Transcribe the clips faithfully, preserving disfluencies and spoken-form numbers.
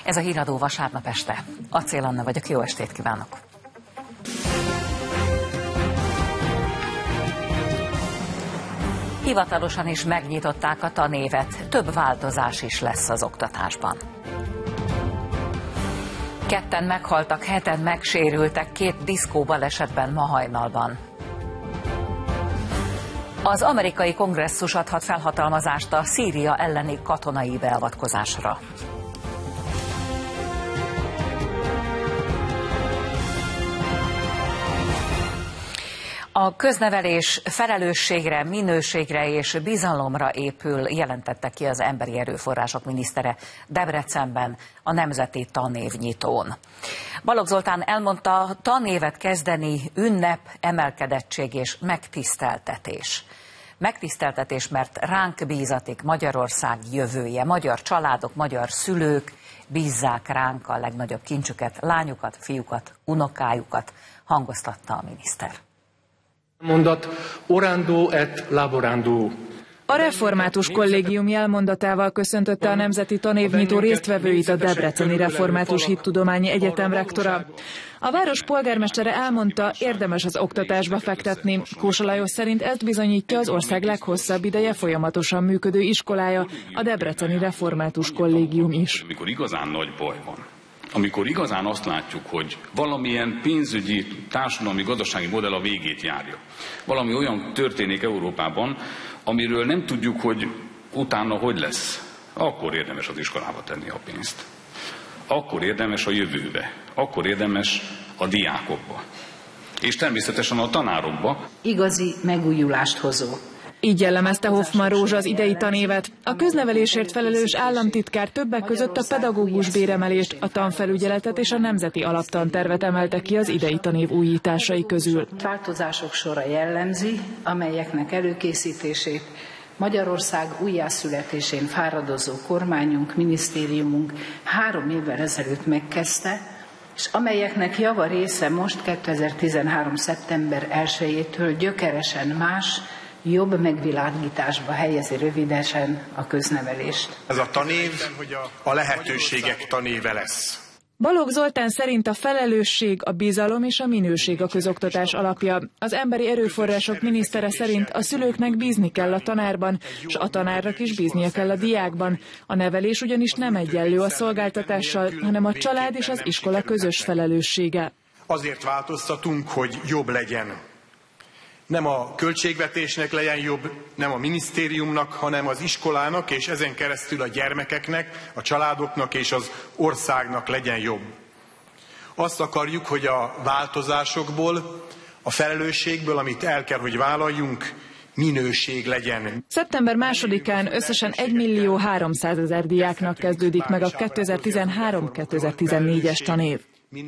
Ez a Híradó vasárnap este. Acél Anna vagyok, jó estét kívánok! Hivatalosan is megnyitották a tanévet, több változás is lesz az oktatásban. Ketten meghaltak, heten megsérültek két diszkóbalesetben ma hajnalban. Az amerikai kongresszus adhat felhatalmazást a Szíria elleni katonai beavatkozásra. A köznevelés felelősségre, minőségre és bizalomra épül, jelentette ki az Emberi Erőforrások minisztere Debrecenben a Nemzeti Tanévnyitón. Balogh Zoltán elmondta, tanévet kezdeni ünnep, emelkedettség és megtiszteltetés. Megtiszteltetés, mert ránk bízatik Magyarország jövője, magyar családok, magyar szülők bízzák ránk a legnagyobb kincsüket, lányukat, fiúkat, unokájukat, hangoztatta a miniszter. Mondat orando et laborando. A Református Kollégium jelmondatával köszöntötte a Nemzeti Tanévnyitó résztvevőit a Debreceni Református Hittudományi Egyetem rektora. A város polgármestere elmondta, érdemes az oktatásba fektetni. Kósa Lajos szerint ezt bizonyítja az ország leghosszabb ideje folyamatosan működő iskolája, a Debreceni Református Kollégium is. Amikor igazán nagy baj van, amikor igazán azt látjuk, hogy valamilyen pénzügyi, társadalmi, gazdasági modell a végét járja. Valami olyan történik Európában, amiről nem tudjuk, hogy utána hogy lesz. Akkor érdemes az iskolába tenni a pénzt. Akkor érdemes a jövőbe. Akkor érdemes a diákokba. És természetesen a tanárokba. Igazi megújulást hozó. Így jellemezte Hoffman Rózsa az idei tanévet. A köznevelésért felelős államtitkár többek között a pedagógus béremelést, a tanfelügyeletet és a nemzeti alaptantervet emelte ki az idei tanév újításai közül. Változások sora jellemzi, amelyeknek előkészítését Magyarország újjászületésén fáradozó kormányunk, minisztériumunk három évvel ezelőtt megkezdte, és amelyeknek java része most kétezer-tizenhárom. szeptember elsejétől gyökeresen más, jobb megvilágításba helyezi rövidesen a köznevelést. Ez a tanév a lehetőségek tanéve lesz. Balogh Zoltán szerint a felelősség, a bizalom és a minőség a közoktatás alapja. Az Emberi Erőforrások minisztere szerint a szülőknek bízni kell a tanárban, és a tanárnak is bíznia kell a diákban. A nevelés ugyanis nem egyenlő a szolgáltatással, hanem a család és az iskola közös felelőssége. Azért változtatunk, hogy jobb legyen. Nem a költségvetésnek legyen jobb, nem a minisztériumnak, hanem az iskolának, és ezen keresztül a gyermekeknek, a családoknak és az országnak legyen jobb. Azt akarjuk, hogy a változásokból, a felelősségből, amit el kell, hogy vállaljunk, minőség legyen. Szeptember másodikán összesen egymillió háromszázezer diáknak kezdődik meg a kétezer-tizenhárom kétezer-tizennégyes tanév.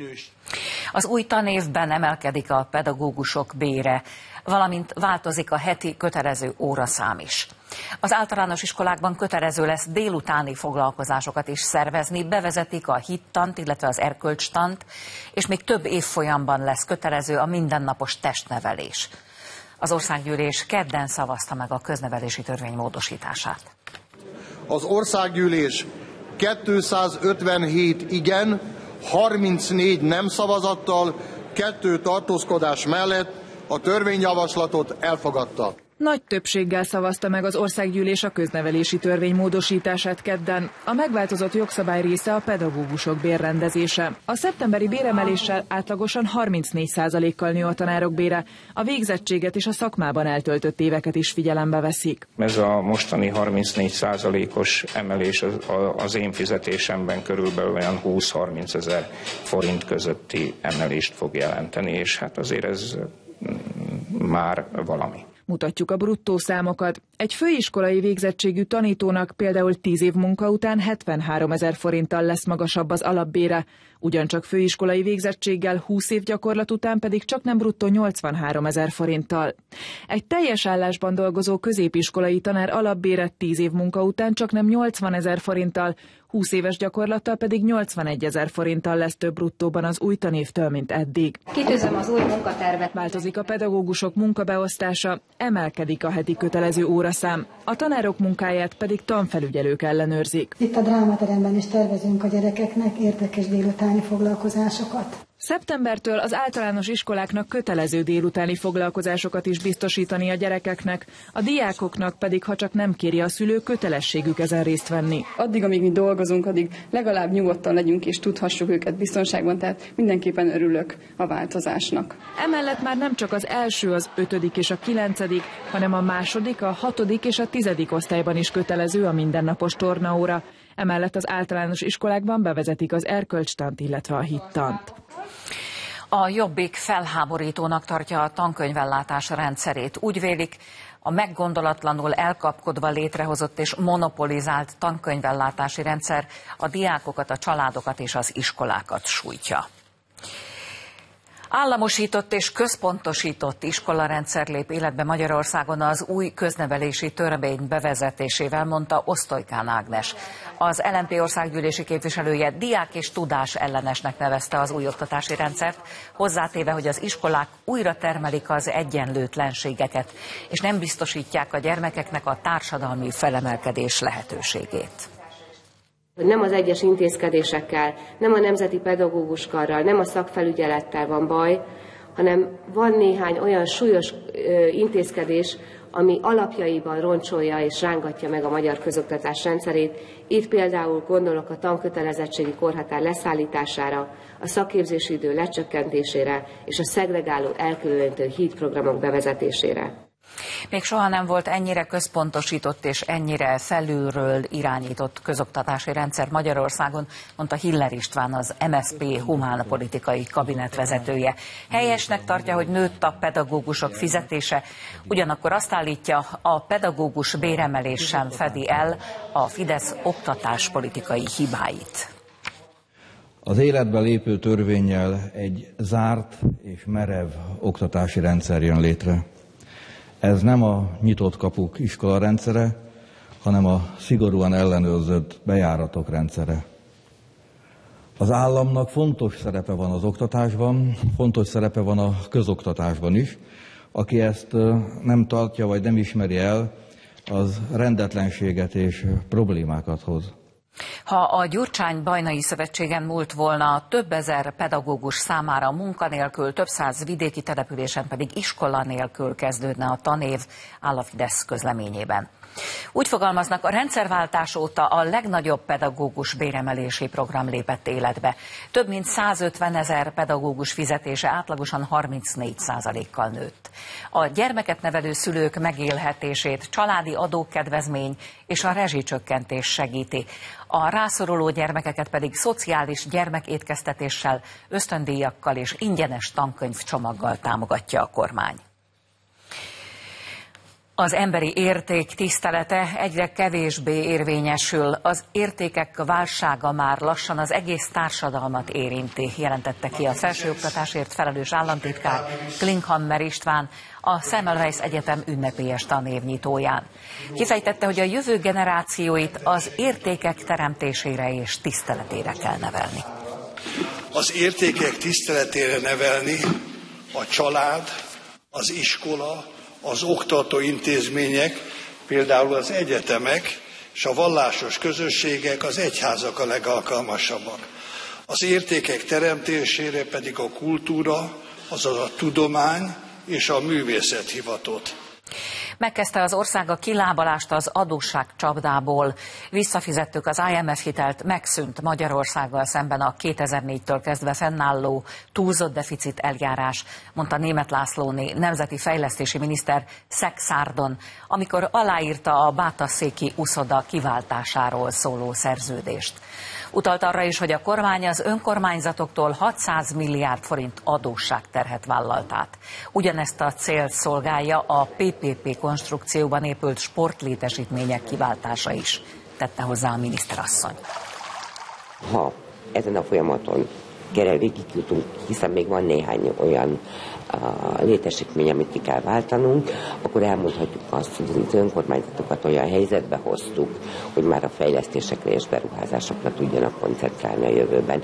Az új tanévben emelkedik a pedagógusok bére, valamint változik a heti kötelező óraszám is. Az általános iskolákban kötelező lesz délutáni foglalkozásokat is szervezni, bevezetik a hittant, illetve az erkölcstant, és még több évfolyamban lesz kötelező a mindennapos testnevelés. Az országgyűlés kedden szavazta meg a köznevelési törvény módosítását. Az országgyűlés kétszázötvenhét igen, harmincnégy nem szavazattal, kettő tartózkodás mellett a törvényjavaslatot elfogadta. Nagy többséggel szavazta meg az országgyűlés a köznevelési törvény módosítását kedden. A megváltozott jogszabály része a pedagógusok bérrendezése. A szeptemberi béremeléssel átlagosan harmincnégy százalékkal nő a tanárok bére. A végzettséget és a szakmában eltöltött éveket is figyelembe veszik. Ez a mostani harmincnégy százalékos emelés az, az én fizetésemben körülbelül olyan húsz-harminc ezer forint közötti emelést fog jelenteni, és hát azért ez már valami. Mutatjuk a bruttó számokat. Egy főiskolai végzettségű tanítónak például tíz év munka után hetvenhárom ezer forinttal lesz magasabb az alapbére. Ugyancsak főiskolai végzettséggel húsz év gyakorlat után pedig csaknem bruttó nyolcvanhárom ezer forinttal. Egy teljes állásban dolgozó középiskolai tanár alapbére tíz év munka után csaknem nyolcvan ezer forinttal, húsz éves gyakorlattal pedig nyolcvanegyezer forinttal lesz több bruttóban az új tanévtől, mint eddig. Kitűzöm az új munkatervet. Változik a pedagógusok munkabeosztása, emelkedik a heti kötelező óraszám, a tanárok munkáját pedig tanfelügyelők ellenőrzik. Itt a drámateremben is tervezünk a gyerekeknek érdekes délutáni foglalkozásokat. Szeptembertől az általános iskoláknak kötelező délutáni foglalkozásokat is biztosítani a gyerekeknek, a diákoknak pedig, ha csak nem kéri a szülő, kötelességük ezen részt venni. Addig, amíg mi dolgozunk, addig legalább nyugodtan legyünk és tudhassuk őket biztonságban, tehát mindenképpen örülök a változásnak. Emellett már nem csak az első, az ötödik és a kilencedik, hanem a második, a hatodik és a tizedik osztályban is kötelező a mindennapos tornaóra. Emellett az általános iskolákban bevezetik az erkölcstant, illetve a hittant. A Jobbik felháborítónak tartja a tankönyvellátás rendszerét. Úgy vélik, a meggondolatlanul elkapkodva létrehozott és monopolizált tankönyvellátási rendszer a diákokat, a családokat és az iskolákat sújtja. Államosított és központosított iskolarendszer lép életbe Magyarországon az új köznevelési törvény bevezetésével, mondta Osztolykán Ágnes. Az el em pé országgyűlési képviselője diák és tudás ellenesnek nevezte az új oktatási rendszert, hozzátéve, hogy az iskolák újra termelik az egyenlőtlenségeket, és nem biztosítják a gyermekeknek a társadalmi felemelkedés lehetőségét. Nem az egyes intézkedésekkel, nem a nemzeti pedagóguskarral, nem a szakfelügyelettel van baj, hanem van néhány olyan súlyos ö, intézkedés, ami alapjaiban roncsolja és rángatja meg a magyar közoktatás rendszerét. Itt például gondolok a tankötelezettségi korhatár leszállítására, a szakképzési idő lecsökkentésére és a szegregáló elkülönítő hídprogramok bevezetésére. Még soha nem volt ennyire központosított és ennyire felülről irányított közoktatási rendszer Magyarországon, mondta Hiller István, az em es zé pé humánpolitikai kabinetvezetője. Helyesnek tartja, hogy nőtt a pedagógusok fizetése, ugyanakkor azt állítja, a pedagógus béremelés sem fedi el a Fidesz oktatáspolitikai hibáit. Az életbe lépő törvénnyel egy zárt és merev oktatási rendszer jön létre. Ez nem a nyitott kapuk iskolarendszere, hanem a szigorúan ellenőrzött bejáratok rendszere. Az államnak fontos szerepe van az oktatásban, fontos szerepe van a közoktatásban is. Aki ezt nem tartja vagy nem ismeri el, az rendetlenséget és problémákat hoz. Ha a Gyurcsány-Bajnai Szövetségen múlt volna, több ezer pedagógus számára munkanélkül, több száz vidéki településen pedig iskola nélkül kezdődne a tanév, áll a Fidesz közleményében. Úgy fogalmaznak, a rendszerváltás óta a legnagyobb pedagógus béremelési program lépett életbe. Több mint százötven ezer pedagógus fizetése átlagosan harmincnégy százalékkal nőtt. A gyermeket nevelő szülők megélhetését családi adókedvezmény és a rezsicsökkentés segíti. A rászoruló gyermekeket pedig szociális gyermekétkeztetéssel, ösztöndíjakkal és ingyenes tankönyvcsomaggal támogatja a kormány. Az emberi érték tisztelete egyre kevésbé érvényesül. Az értékek válsága már lassan az egész társadalmat érinti, jelentette ki a felsőoktatásért felelős államtitkár Klinkhammer István a Semmelweis Egyetem ünnepélyes tanévnyitóján. Kifejtette, hogy a jövő generációit az értékek teremtésére és tiszteletére kell nevelni. Az értékek tiszteletére nevelni a család, az iskola, az oktató intézmények, például az egyetemek és a vallásos közösségek, az egyházak a legalkalmasabbak. Az értékek teremtésére pedig a kultúra, azaz a tudomány és a művészet hivatott. Megkezdte az ország a kilábalást az adósságcsapdából. Visszafizettük az i em ef hitelt, megszűnt Magyarországgal szemben a kétezer-négytől kezdve fennálló túlzott deficit eljárás, mondta Németh Lászlóné nemzeti fejlesztési miniszter Szekszárdon, amikor aláírta a bátasszéki uszoda kiváltásáról szóló szerződést. Utalt arra is, hogy a kormány az önkormányzatoktól hatszáz milliárd forint adósságterhet vállalt át. Ugyanezt a célt szolgálja a pé pé pé konstrukcióban épült sportlétesítmények kiváltása is, tette hozzá a miniszterasszony. Ha ezen a folyamaton végigjutunk, hiszen még van néhány olyan a létesítmény, amit ki kell váltanunk, akkor elmondhatjuk azt, hogy az önkormányzatokat olyan helyzetbe hoztuk, hogy már a fejlesztésekre és beruházásokra tudjanak koncentrálni a jövőben.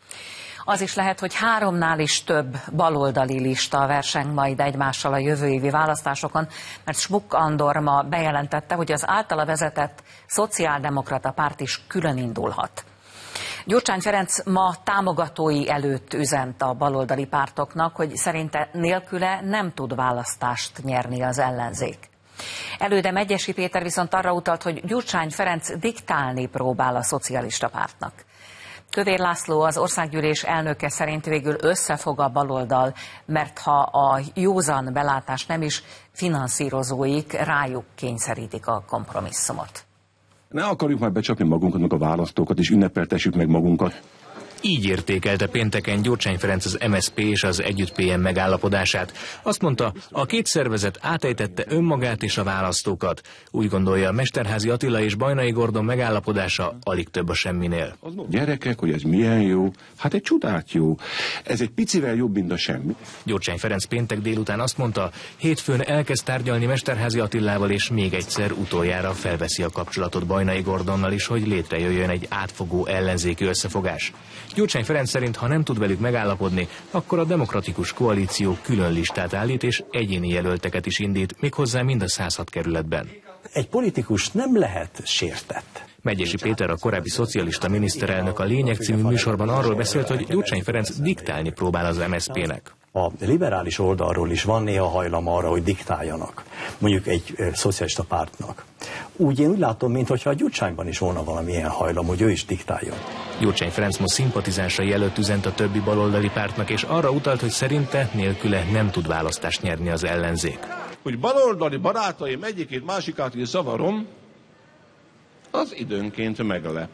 Az is lehet, hogy háromnál is több baloldali lista verseng majd egymással a jövő évi választásokon, mert Schmuck Andor ma bejelentette, hogy az általa vezetett szociáldemokrata párt is külön indulhat. Gyurcsány Ferenc ma támogatói előtt üzent a baloldali pártoknak, hogy szerinte nélküle nem tud választást nyerni az ellenzék. Előde Megyesi Péter viszont arra utalt, hogy Gyurcsány Ferenc diktálni próbál a szocialista pártnak. Kövér László, az országgyűlés elnöke szerint végül összefog a baloldal, mert ha a józan belátás nem is, finanszírozóik rájuk kényszerítik a kompromisszumot. Ne akarjuk már becsapni magunkat, meg a választókat, és ünnepeltessük meg magunkat. Így értékelte pénteken Gyurcsány Ferenc az em es zé pé és az Együtt pé em megállapodását. Azt mondta, a két szervezet átejtette önmagát és a választókat. Úgy gondolja, Mesterházy Attila és Bajnai Gordon megállapodása alig több a semminél. Gyerekek, hogy ez milyen jó, hát egy csodát jó. Ez egy picivel jobb, mint a semmi. Gyurcsány Ferenc péntek délután azt mondta, hétfőn elkezd tárgyalni Mesterházy Attilával, és még egyszer utoljára felveszi a kapcsolatot Bajnai Gordonnal is, hogy létrejöjjön egy átfogó ellenzéki összefogás. Gyurcsány Ferenc szerint, ha nem tud velük megállapodni, akkor a demokratikus koalíció külön listát állít és egyéni jelölteket is indít, méghozzá mind a száz hat kerületben. Egy politikus nem lehet sértett. Megyesi Péter, a korábbi szocialista miniszterelnök a Lényeg című műsorban arról beszélt, hogy Gyurcsány Ferenc diktálni próbál az em es zé pének. A liberális oldalról is van néha hajlam arra, hogy diktáljanak, mondjuk egy e, szocialista pártnak. Úgy én úgy látom, mintha a Gyurcsányban is volna valamilyen hajlam, hogy ő is diktáljon. Gyurcsány Ferenc most szimpatizánsai előtt üzent a többi baloldali pártnak, és arra utalt, hogy szerinte nélküle nem tud választást nyerni az ellenzék. Hogy baloldali barátaim egyikét másikát is zavarom, az időnként meglep.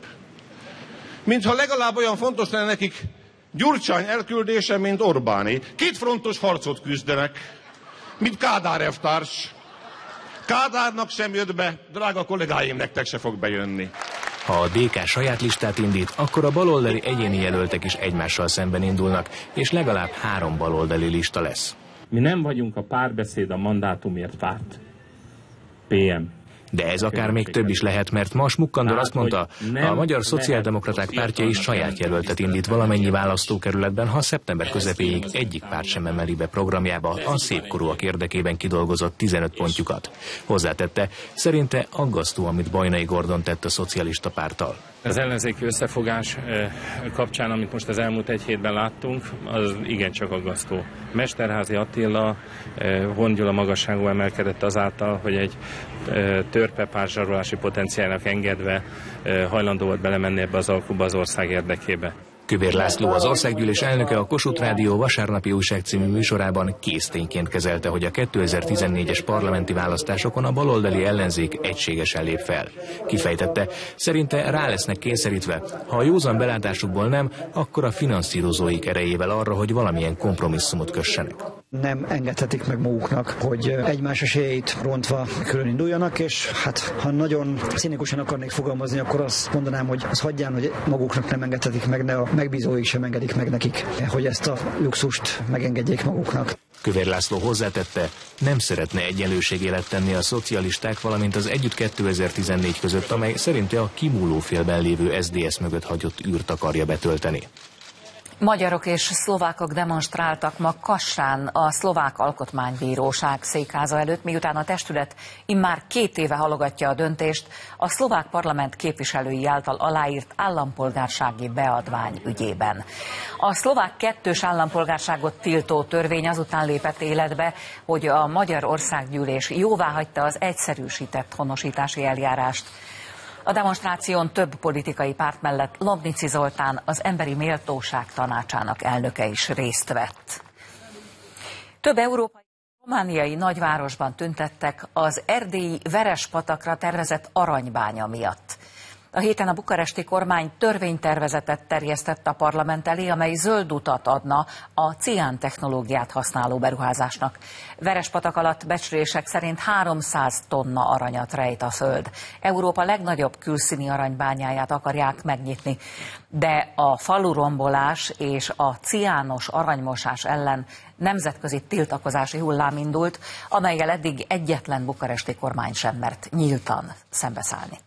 Mintha legalább olyan fontos lenne nekik Gyurcsány elküldése, mint Orbáné. Két frontos harcot küzdenek, mint Kádár elvtárs. Kádárnak sem jött be, drága kollégáim, nektek se fog bejönni. Ha a dé ká saját listát indít, akkor a baloldali egyéni jelöltek is egymással szemben indulnak, és legalább három baloldali lista lesz. Mi nem vagyunk a Párbeszéd a mandátumért párt. pé em. De ez akár még több is lehet, mert ma Schmuck Andor azt mondta, a Magyar Szociáldemokraták pártja is saját jelöltet indít valamennyi választókerületben, ha szeptember közepéig egyik párt sem emeli be programjába a szépkorúak érdekében kidolgozott tizenöt pontjukat. Hozzátette, szerinte aggasztó, amit Bajnai Gordon tett a szocialista párttal. Az ellenzéki összefogás kapcsán, amit most az elmúlt egy hétben láttunk, az igencsak aggasztó. Mesterházy Attila Horn Gyula magasságú emelkedett azáltal, hogy egy törpepár zsarolási potenciálnak engedve hajlandó volt belemenni ebbe az alkuba az ország érdekébe. Kövér László, az országgyűlés elnöke a Kossuth Rádió vasárnapi újság című műsorában késztényként kezelte, hogy a kétezer-tizennégyes parlamenti választásokon a baloldali ellenzék egységesen lép fel. Kifejtette, szerinte rá lesznek kényszerítve, ha a józan belátásukból nem, akkor a finanszírozóik erejével arra, hogy valamilyen kompromisszumot kössenek. Nem engedhetik meg maguknak, hogy egymás esélyeit rontva külön induljanak, és hát ha nagyon cinikusan akarnék fogalmazni, akkor azt mondanám, hogy az hagyján, hogy maguknak nem engedhetik meg, de a megbízóik sem engedik meg nekik, hogy ezt a luxust megengedjék maguknak. Kövér László hozzátette, nem szeretne egyenlőségélet tenni a szocialisták, valamint az Együtt kétezer-tizennégy között, amely szerinte a kimúló félben lévő es zé dé es mögött hagyott űrt akarja betölteni. Magyarok és szlovákok demonstráltak ma Kassán a Szlovák Alkotmánybíróság székháza előtt, miután a testület immár két éve halogatja a döntést a szlovák parlament képviselői által aláírt állampolgársági beadvány ügyében. A szlovák kettős állampolgárságot tiltó törvény azután lépett életbe, hogy a Magyar Országgyűlés jóváhagyta az egyszerűsített honosítási eljárást. A demonstráción több politikai párt mellett Lobnici Zoltán, az Emberi Méltóság Tanácsának elnöke is részt vett. Több európai romániai nagyvárosban tüntettek az erdélyi Verespatakra tervezett aranybánya miatt. A héten a bukaresti kormány törvénytervezetet terjesztett a parlament elé, amely zöld utat adna a cián technológiát használó beruházásnak. Verespatak alatt becslések szerint háromszáz tonna aranyat rejt a föld. Európa legnagyobb külszíni aranybányáját akarják megnyitni, de a falurombolás és a ciános aranymosás ellen nemzetközi tiltakozási hullám indult, amellyel eddig egyetlen bukaresti kormány sem mert nyíltan szembeszállni.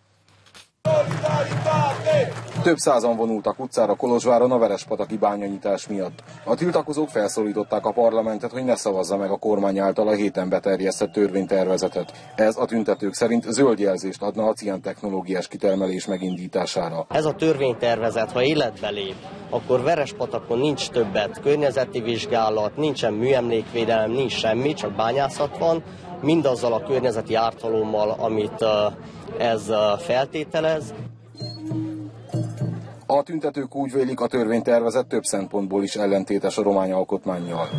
Több százan vonultak utcára Kolozsváron a verespataki bányanyitás miatt. A tiltakozók felszólították a parlamentet, hogy ne szavazza meg a kormány által a héten beterjesztett törvénytervezetet. Ez a tüntetők szerint zöld jelzést adna a cián technológiás kitermelés megindítására. Ez a törvénytervezet, ha életbe lép, akkor Verespatakon nincs többet környezeti vizsgálat, nincsen műemlékvédelem, nincs semmi, csak bányászat van, mindazzal a környezeti ártalommal, amit ez feltételez. A tüntetők úgy vélik, a törvénytervezet több szempontból is ellentétes a romány alkotmánnyal.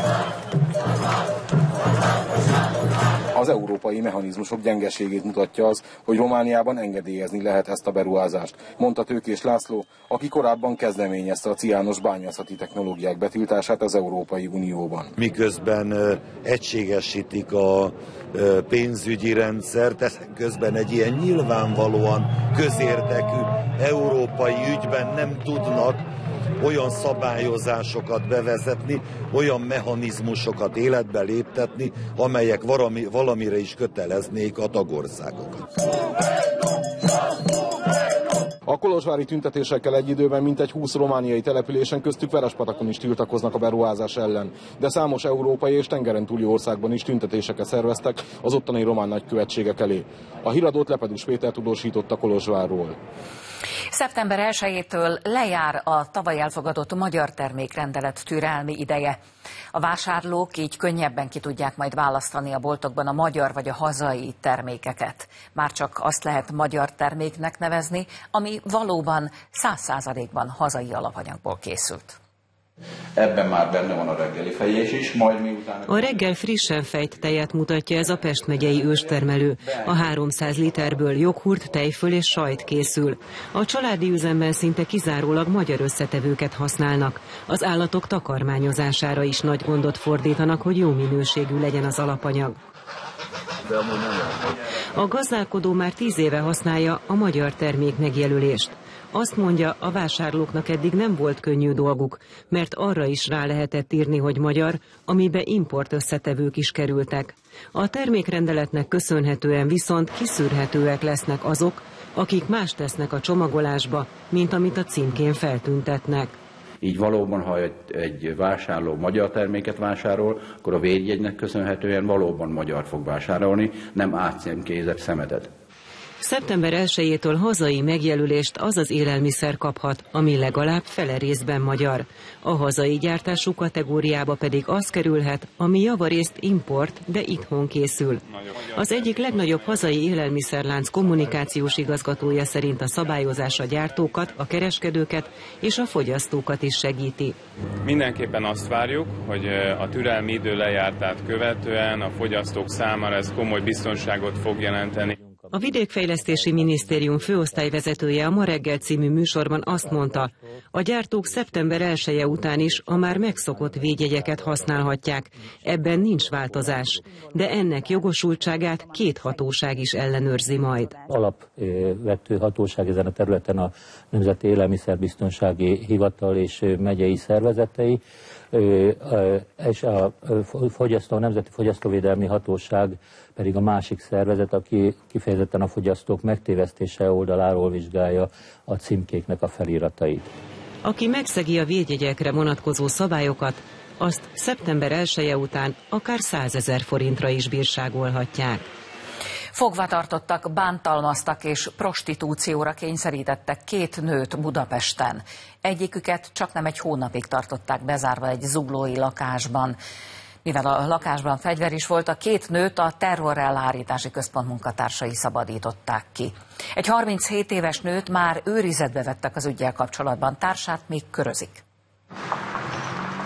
Az európai mechanizmusok gyengeségét mutatja az, hogy Romániában engedélyezni lehet ezt a beruházást, mondta Tőkés László, aki korábban kezdeményezte a ciános bányászati technológiák betiltását az Európai Unióban. Miközben egységesítik a pénzügyi rendszert, ezen közben egy ilyen nyilvánvalóan közérdekű európai ügyben nem tudnak olyan szabályozásokat bevezetni, olyan mechanizmusokat életbe léptetni, amelyek valami, valamire is köteleznék a tagországokat. A kolozsvári tüntetésekkel egy időben mintegy húsz romániai településen, köztük Verespatakon is tiltakoznak a beruházás ellen, de számos európai és tengeren túli országban is tüntetéseket szerveztek az ottani román nagykövetségek elé. A híradót Lepedus Péter tudósította Kolozsvárról. szeptember elsejétől lejár a tavaly elfogadott magyar termékrendelet türelmi ideje. A vásárlók így könnyebben ki tudják majd választani a boltokban a magyar vagy a hazai termékeket. Már csak azt lehet magyar terméknek nevezni, ami valóban száz százalékban hazai alapanyagból készült. Ebben már benne van a reggeli fejés is, majd miután... A reggel frissen fejt tejet mutatja ez a Pest megyei őstermelő. A háromszáz literből joghurt, tejföl és sajt készül. A családi üzemben szinte kizárólag magyar összetevőket használnak. Az állatok takarmányozására is nagy gondot fordítanak, hogy jó minőségű legyen az alapanyag. A gazdálkodó már tíz éve használja a magyar termék megjelölést. Azt mondja, a vásárlóknak eddig nem volt könnyű dolguk, mert arra is rá lehetett írni, hogy magyar, amibe import összetevők is kerültek. A termékrendeletnek köszönhetően viszont kiszűrhetőek lesznek azok, akik más tesznek a csomagolásba, mint amit a címkén feltüntetnek. Így valóban, ha egy, egy vásárló magyar terméket vásárol, akkor a védjegynek köszönhetően valóban magyar fog vásárolni, nem átcímkézett szemetet. szeptember elsejétől hazai megjelölést az az élelmiszer kaphat, ami legalább fele részben magyar. A hazai gyártású kategóriába pedig az kerülhet, ami javarészt import, de itthon készül. Az egyik legnagyobb hazai élelmiszerlánc kommunikációs igazgatója szerint a szabályozás a gyártókat, a kereskedőket és a fogyasztókat is segíti. Mindenképpen azt várjuk, hogy a türelmi idő lejártát követően a fogyasztók számára ez komoly biztonságot fog jelenteni. A Vidékfejlesztési Minisztérium főosztályvezetője a Ma reggel című műsorban azt mondta, a gyártók szeptember elseje után is a már megszokott védjegyeket használhatják. Ebben nincs változás, de ennek jogosultságát két hatóság is ellenőrzi majd. Alapvető hatóság ezen a területen a Nemzeti Élelmiszerbiztonsági Hivatal és megyei szervezetei, és a, fogyasztó, a Nemzeti Fogyasztóvédelmi Hatóság pedig a másik szervezet, aki kifejezetten a fogyasztók megtévesztése oldaláról vizsgálja a címkéknek a feliratait. Aki megszegi a védjegyekre vonatkozó szabályokat, azt szeptember elseje után akár százezer forintra is bírságolhatják. Fogva tartottak, bántalmaztak és prostitúcióra kényszerítettek két nőt Budapesten. Egyiküket csaknem egy hónapig tartották bezárva egy zuglói lakásban. Mivel a lakásban fegyver is volt, a két nőt a terrorelhárítási központ munkatársai szabadították ki. Egy harminchét éves nőt már őrizetbe vettek az üggyel kapcsolatban, társát még körözik.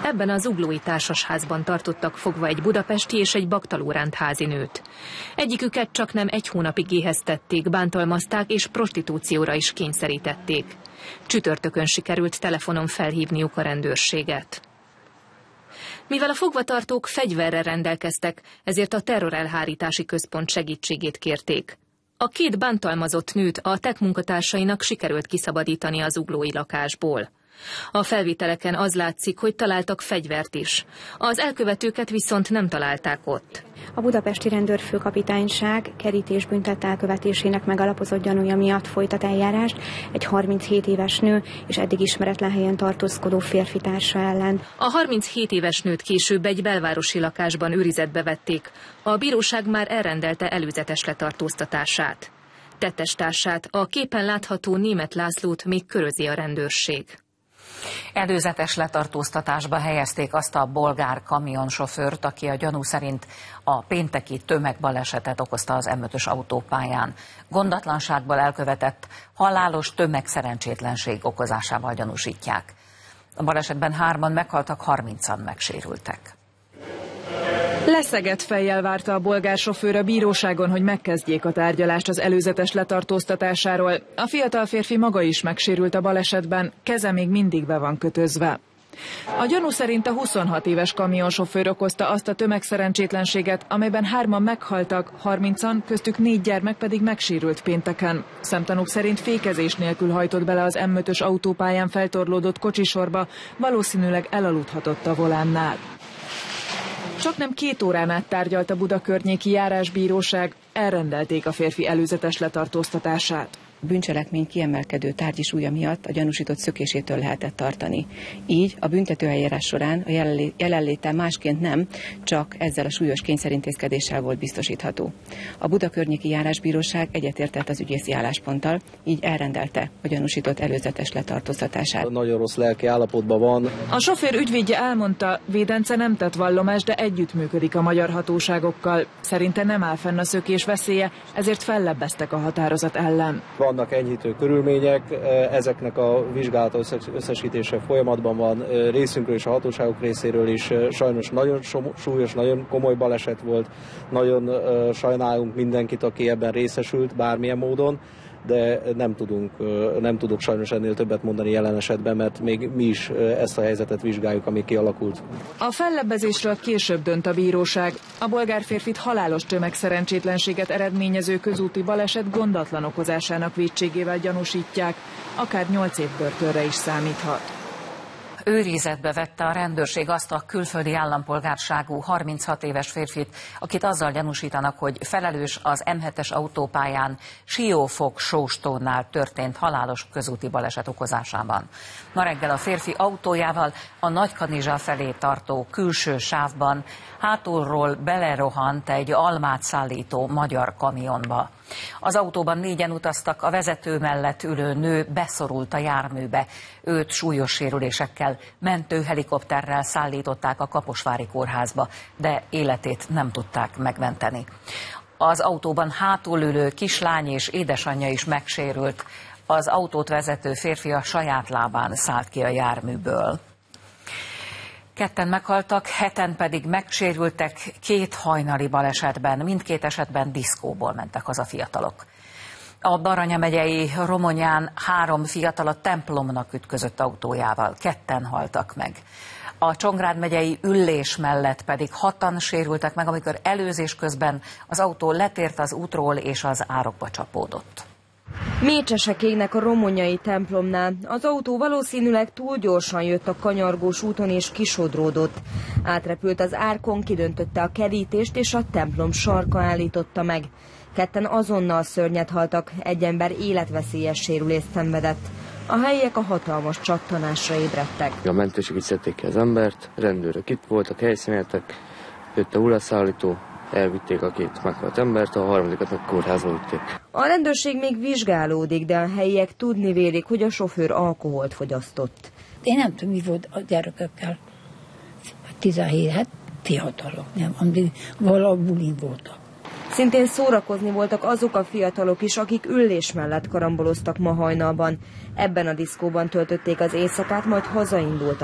Ebben az zuglói társasházban tartottak fogva egy budapesti és egy baktalóránt házinőt. Egyiküket csak nem egy hónapig éheztették, bántalmazták és prostitúcióra is kényszerítették. Csütörtökön sikerült telefonon felhívniuk a rendőrséget. Mivel a fogvatartók fegyverrel rendelkeztek, ezért a terrorelhárítási központ segítségét kérték. A két bántalmazott nőt a té e ká munkatársainak sikerült kiszabadítani az zuglói lakásból. A felvételeken az látszik, hogy találtak fegyvert is. Az elkövetőket viszont nem találták ott. A budapesti rendőrfőkapitányság kerítésbüntet elkövetésének megalapozott gyanúja miatt folytat eljárást egy harminchét éves nő és eddig ismeretlen helyen tartózkodó férfi társa ellen. A harminchét éves nőt később egy belvárosi lakásban őrizetbe vették. A bíróság már elrendelte előzetes letartóztatását. Tettestársát, a képen látható Németh Lászlót még körözi a rendőrség. Előzetes letartóztatásba helyezték azt a bolgár kamionsofőrt, aki a gyanú szerint a pénteki tömegbalesetet okozta az em ötös autópályán. Gondatlanságból elkövetett halálos tömegszerencsétlenség okozásával gyanúsítják. A balesetben hárman meghaltak, harmincan megsérültek. Leszegett fejjel várta a bolgár sofőr a bíróságon, hogy megkezdjék a tárgyalást az előzetes letartóztatásáról. A fiatal férfi maga is megsérült a balesetben, keze még mindig be van kötözve. A gyanú szerint a huszonhat éves kamionsofőr okozta azt a tömegszerencsétlenséget, amelyben hárman meghaltak, harmincan, köztük négy gyermek pedig megsérült pénteken. Szemtanúk szerint fékezés nélkül hajtott bele az em ötös autópályán feltorlódott kocsisorba, valószínűleg elaludhatott a volánnál. Csaknem két órán át tárgyalt a Budakörnyéki Járásbíróság, elrendelték a férfi előzetes letartóztatását. A bűncselekmény kiemelkedő tárgyi súlya miatt a gyanúsított szökésétől lehetett tartani. Így a büntetőeljárás során a jelenléte másként nem, csak ezzel a súlyos kényszerintézkedéssel volt biztosítható. A Budakörnyéki Járásbíróság egyetértett az ügyészi állásponttal, így elrendelte a gyanúsított előzetes letartóztatását. Nagyon rossz lelki állapotban van. A sofőr ügyvédje elmondta, védence nem tett vallomást, de együttműködik a magyar hatóságokkal. Szerinte nem áll fenn a szökés veszélye, ezért fellebbeztek a határozat ellen. Vannak enyhítő körülmények, ezeknek a vizsgálata összesítése folyamatban van, részünkről és a hatóságok részéről is sajnos nagyon súlyos, nagyon komoly baleset volt, nagyon sajnálunk mindenkit, aki ebben részesült bármilyen módon, de nem tudunk, nem tudok sajnos ennél többet mondani jelen esetben, mert még mi is ezt a helyzetet vizsgáljuk, ami kialakult. A fellebbezésről később dönt a bíróság. A bolgár férfit halálos tömegszerencsétlenséget eredményező közúti baleset gondatlan okozásának vétségével gyanúsítják, akár nyolc év börtönre is számíthat. Őrizetbe vette a rendőrség azt a külföldi állampolgárságú harminchat éves férfit, akit azzal gyanúsítanak, hogy felelős az em hetes autópályán Siófok-Sóstónál történt halálos közúti baleset okozásában. Ma reggel a férfi autójával a Nagykanizsa felé tartó külső sávban hátulról belerohant egy almát szállító magyar kamionba. Az autóban négyen utaztak, a vezető mellett ülő nő beszorult a járműbe. Őt súlyos sérülésekkel mentőhelikopterrel szállították a Kaposvári kórházba, de életét nem tudták megmenteni. Az autóban hátul ülő kislány és édesanyja is megsérült. Az autót vezető férfi a saját lábán szállt ki a járműből. Ketten meghaltak, heten pedig megsérültek két hajnali balesetben, mindkét esetben diszkóból mentek haza fiatalok. A Baranya megyei Romonyán három fiatal a templomnak ütközött autójával, ketten haltak meg. A Csongrád megyei Üllés mellett pedig hatan sérültek meg, amikor előzés közben az autó letért az útról és az árokba csapódott. Mécsesek égnek a romonyai templomnál. Az autó valószínűleg túl gyorsan jött a kanyargós úton és kisodródott. Átrepült az árkon, kidöntötte a kerítést és a templom sarka állította meg. Ketten azonnal szörnyet haltak, egy ember életveszélyes sérülést szenvedett. A helyiek a hatalmas csattanásra ébredtek. A mentőség is szedték ki az embert, rendőrök itt voltak, helyszíneltek, jött a hullaszállító, elvitték a két meghalt embert, a harmadikat meg kórházba vitték. A rendőrség még vizsgálódik, de a helyiek tudni vélik, hogy a sofőr alkoholt fogyasztott. Én nem tudom, mi volt a gyerekekkel. tizenhét, hát fiatalok, nem, amíg valahol bulin voltak. Szintén szórakozni voltak azok a fiatalok is, akik Üllés mellett karamboloztak ma hajnalban. Ebben a diszkóban töltötték az éjszakát, majd hazaindultak.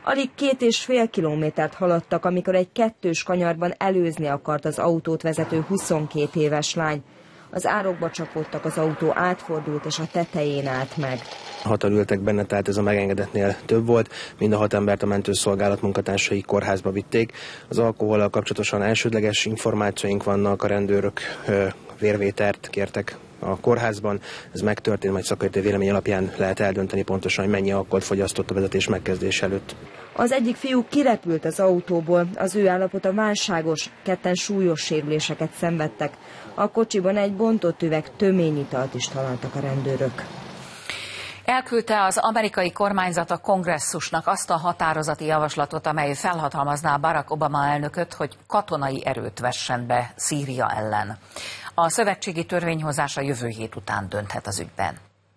Alig két és fél kilométert haladtak, amikor egy kettős kanyarban előzni akart az autót vezető huszonkét éves lány. Az árokba csapódtak, az autó átfordult és a tetején állt meg. Hatan ültek benne, tehát ez a megengedetnél több volt. Mind a hat embert a mentőszolgálat munkatársai kórházba vitték. Az alkohollal kapcsolatosan elsődleges információink vannak, a rendőrök vérvételt kértek a kórházban. Ez megtörtént, majd szakértő vélemény alapján lehet eldönteni pontosan, hogy mennyi alkoholt fogyasztott a vezetés megkezdés előtt. Az egyik fiú kirepült az autóból, az ő állapota válságos, ketten súlyos sérüléseket szenvedtek. A kocsiban egy bontott üveg töményitalt is találtak a rendőrök. Elküldte az amerikai kormányzat a kongresszusnak azt a határozati javaslatot, amely felhatalmazná Barack Obama elnököt, hogy katonai erőt vessen be Szíria ellen. A szövetségi törvényhozás a jövő hét után dönthet az ügyben.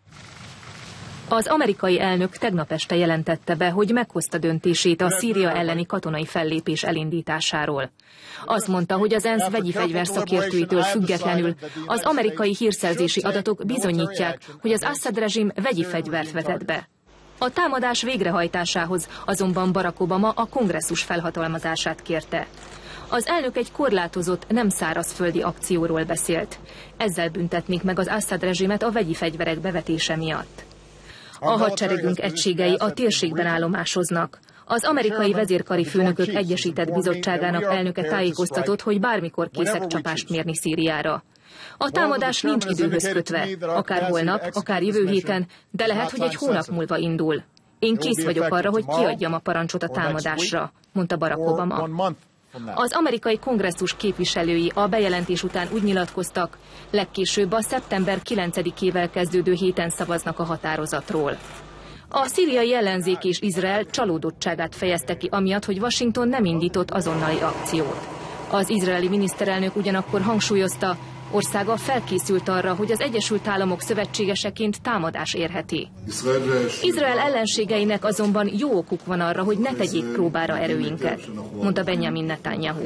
Az amerikai elnök tegnap este jelentette be, hogy meghozta döntését a Szíria elleni katonai fellépés elindításáról. Azt mondta, hogy az ENSZ vegyi fegyverszakértőitől függetlenül az amerikai hírszerzési adatok bizonyítják, hogy az Assad rezsim vegyi fegyvert vetett be. A támadás végrehajtásához azonban Barack Obama a kongresszus felhatalmazását kérte. Az elnök egy korlátozott, nem szárazföldi akcióról beszélt. Ezzel büntetnék meg az Assad rezsimet a vegyi fegyverek bevetése miatt. A hadseregünk egységei a térségben állomásoznak. Az amerikai vezérkari főnökök egyesített bizottságának elnöke tájékoztatott, hogy bármikor készek csapást mérni Szíriára. A támadás nincs időhöz kötve, akár holnap, akár jövő héten, de lehet, hogy egy hónap múlva indul. Én kész vagyok arra, hogy kiadjam a parancsot a támadásra, mondta Barack Obama. Az amerikai kongresszus képviselői a bejelentés után úgy nyilatkoztak, legkésőbb a szeptember kilencedikével kezdődő héten szavaznak a határozatról. A szíriai ellenzék és Izrael csalódottságát fejezte ki amiatt, hogy Washington nem indított azonnali akciót. Az izraeli miniszterelnök ugyanakkor hangsúlyozta, országa felkészült arra, hogy az Egyesült Államok szövetségeseként támadás érheti. Izrael ellenségeinek azonban jó okuk van arra, hogy ne tegyék próbára erőinket, mondta Benjamin Netanyahu.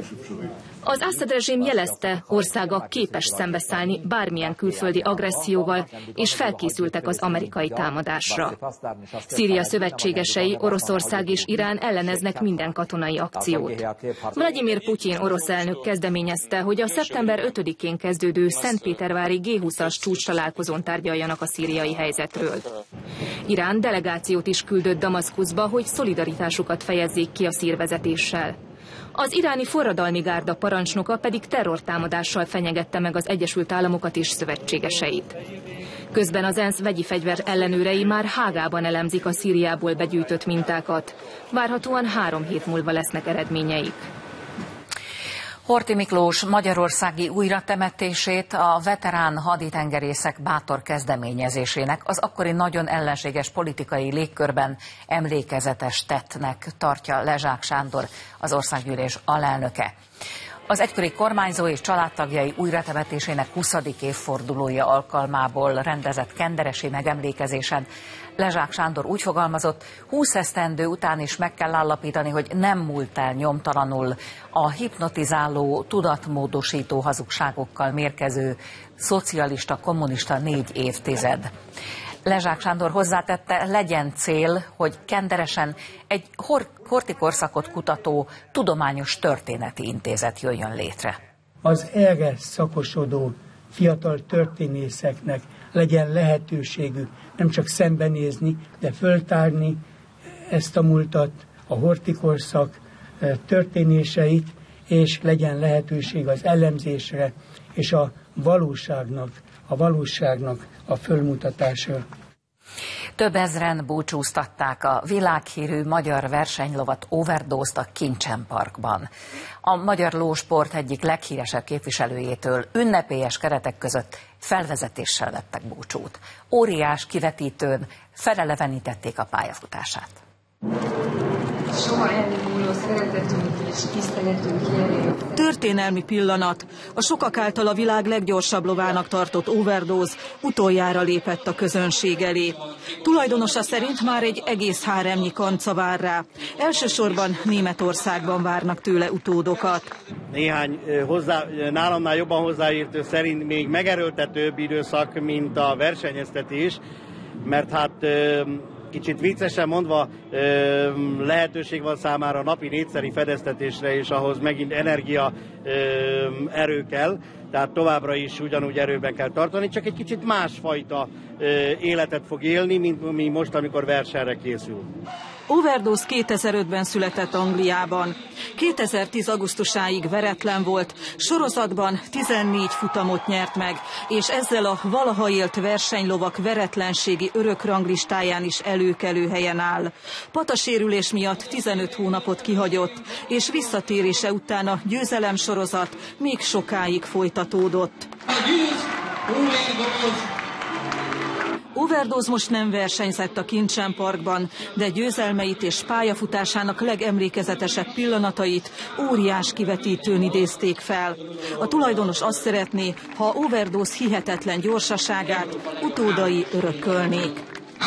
Az Assad rezsim jelezte, országa képes szembeszállni bármilyen külföldi agresszióval, és felkészültek az amerikai támadásra. Szíria szövetségesei, Oroszország és Irán elleneznek minden katonai akciót. Vladimir Putyin orosz elnök kezdeményezte, hogy a szeptember ötödikén kezdődő szentpétervári gé húszas csúcs találkozón tárgyaljanak a szíriai helyzetről. Irán delegációt is küldött Damaszkuszba, hogy szolidaritásukat fejezzék ki a szírvezetéssel. Az iráni forradalmi gárda parancsnoka pedig terrortámadással fenyegette meg az Egyesült Államokat és szövetségeseit. Közben az ENSZ vegyi fegyver ellenőrei már Hágában elemzik a Szíriából begyűjtött mintákat. Várhatóan három hét múlva lesznek eredményeik. Horthy Miklós magyarországi újratemetését a veterán haditengerészek bátor kezdeményezésének, az akkori nagyon ellenséges politikai légkörben emlékezetes tettnek tartja Lezsák Sándor, az országgyűlés alelnöke. Az egykori kormányzó és családtagjai újratemetésének huszadik évfordulója alkalmából rendezett kenderesi megemlékezésen Lezsák Sándor úgy fogalmazott, húsz esztendő után is meg kell állapítani, hogy nem múlt el nyomtalanul a hipnotizáló, tudatmódosító hazugságokkal mérkező szocialista, kommunista négy évtized. Lezsák Sándor hozzátette, legyen cél, hogy kenderesen egy Horthy korszakot kutató tudományos történeti intézet jöjjön létre. Az erre szakosodó fiatal történészeknek legyen lehetőségük nem csak szembenézni, de föltárni ezt a múltat, a Horthy korszak történéseit, és legyen lehetőség az elemzésre és a valóságnak, a valóságnak a fölmutatása. Több ezren búcsúztatták a világhírű magyar versenylovat Overdose-t a Kincsen Parkban. A magyar lósport egyik leghíresebb képviselőjétől ünnepélyes keretek között felvezetéssel vettek búcsút. Óriás kivetítőn felelevenítették a pályafutását. Soha elmúló szeretetünk és tiszteletünk jelé. Történelmi pillanat. A sokak által a világ leggyorsabb lovának tartott Overdose utoljára lépett a közönség elé. Tulajdonosa szerint már egy egész háremnyi kanca vár rá. Elsősorban Németországban várnak tőle utódokat. Néhány hozzá, nálamnál jobban hozzáértő szerint még megerőltetőbb időszak, mint a versenyeztetés, mert hát kicsit viccesen mondva lehetőség van számára napi négyszeri fedeztetésre, és ahhoz megint energia erő kell, tehát továbbra is ugyanúgy erőben kell tartani, csak egy kicsit másfajta életet fog élni, mint mi most, amikor versenyre készül. Overdose kétezer-ötben született Angliában. kétezer-tíz augusztusáig veretlen volt, sorozatban tizennégy futamot nyert meg, és ezzel a valaha élt versenylovak veretlenségi örökranglistáján is előkelő helyen áll. Patasérülés miatt tizenöt hónapot kihagyott, és visszatérése után a győzelemsorozat még sokáig folytatódott. Overdose most nem versenyzett a Kincsen Parkban, de győzelmeit és pályafutásának legemlékezetesebb pillanatait óriás kivetítőn idézték fel. A tulajdonos azt szeretné, ha Overdose hihetetlen gyorsaságát utódai örökölnék.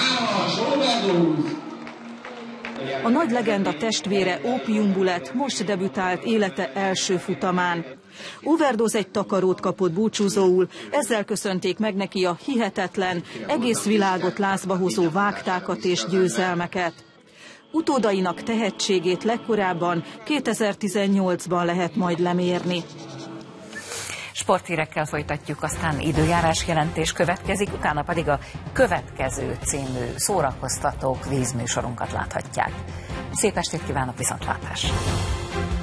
A nagy legenda testvére Opium Bullet most debütált élete első futamán. Overdose egy takarót kapott búcsúzóul, ezzel köszönték meg neki a hihetetlen, egész világot lázba hozó vágtákat és győzelmeket. Utódainak tehetségét legkorábban kétezer-tizennyolcban lehet majd lemérni. Sporthírekkel folytatjuk, aztán időjárás jelentés következik, utána pedig a Következő című szórakoztató kvízműsorunkat láthatják. Szép estét kívánok, viszontlátásra!